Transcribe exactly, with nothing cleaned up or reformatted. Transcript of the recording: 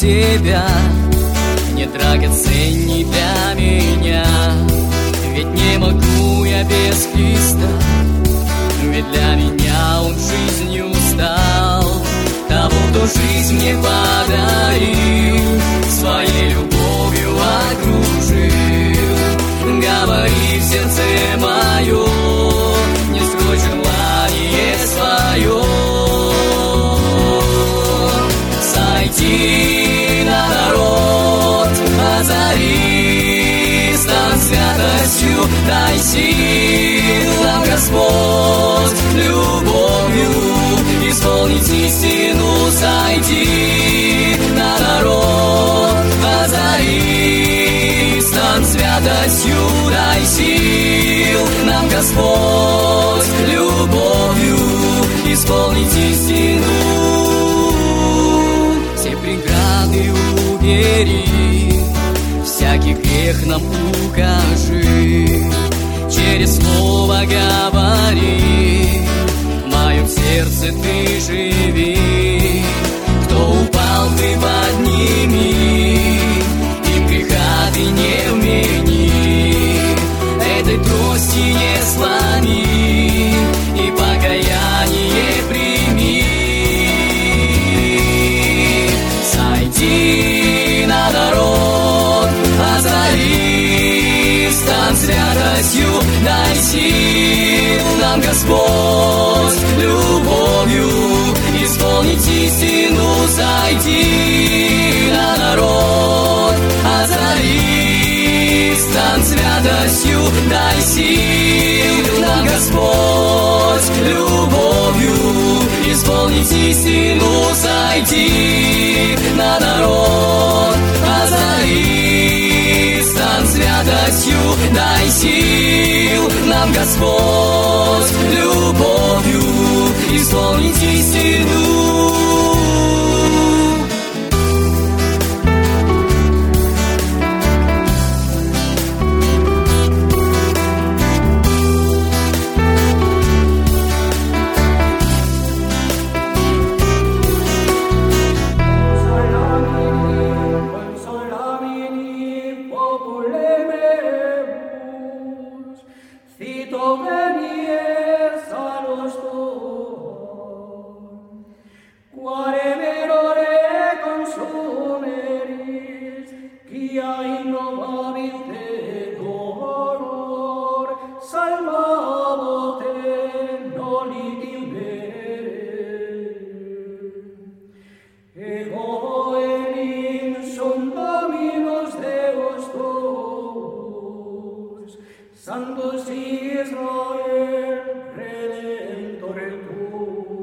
тебя не драгоценней для меня. Ведь не могу я без Христа, ведь для меня Он жизнью стал. Того, кто жизнь мне подарил, своей любовью окружил. Говори в сердце мое, не скрой желание свое. Сойди на народ, озари стан святостью, дай сил нам, Господь, любовью исполнить истину. Сойди на народ, озари стан святостью, дай сил нам, Господь, любовью исполнить истину. Все преграды убери, всякий грех нам укажи, через слово говори, в моем сердце ты живи. Кто упал, ты подними, им греха ты не вмени, этой трости не сломи и покаяние прими. Сойди на народ, озари стан святостью, дай сил нам, Господь, любовью исполнить истину. Сойди на народ, озари стан святостью, дай сил нам, Господь, любовью исполнить истину. Сойди на народ, озари стан святостью, дай сил нам, Господь, любовью исполнить истину. Santos Israel, Redentor tu.